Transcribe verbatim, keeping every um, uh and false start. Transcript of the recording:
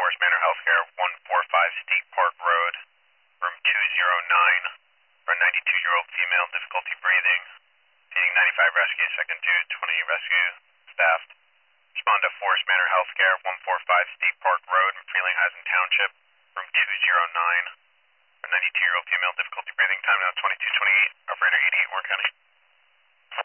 Forest Manor Healthcare, one forty-five State Park Road, room two oh nine, for a ninety-two-year-old female, difficulty breathing. Feeding ninety-five rescue, second to twenty rescue staff. Respond to Forest Manor Healthcare, one forty-five State Park Road, Frelinghuysen Township, room two oh nine, for a ninety-two-year-old female, difficulty breathing. Time now twenty-two twenty-eight. Operator eighty-eight, Warren County.